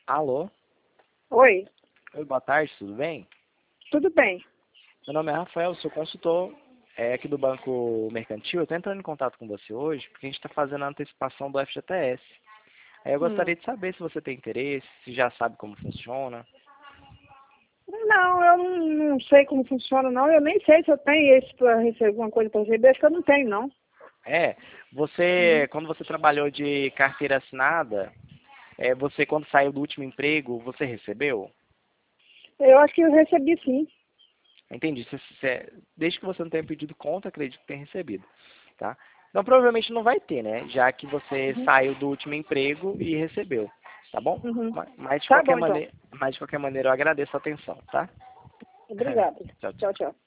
Alô? Oi, Oi, boa tarde, tudo bem? tudo bem? Meu nome é Rafael, sou consultor aqui do Banco Mercantil. Eu estou entrando em contato com você hoje porque a gente está fazendo a antecipação do FGTS. Aí eu Hum. gostaria de saber se você tem interesse, se já sabe como funciona. Não, eu não sei como funciona, não. Eu nem sei se eu tenho esse para receber alguma coisa para receber. Acho que eu não tenho, não. É, Uhum. quando você trabalhou de carteira assinada, você quando saiu do último emprego, você recebeu? Eu acho que eu recebi, sim. Entendi. Desde que você não tenha pedido conta, acredito que tenha recebido, tá? Então provavelmente não vai ter, né? Já que você Uhum. saiu do último emprego e recebeu, tá bom? Uhum. Mas de Tá qualquer bom, então. maneira, mas de qualquer maneira eu agradeço a atenção, tá? Obrigada. Tchau, Tchau, tchau. tchau.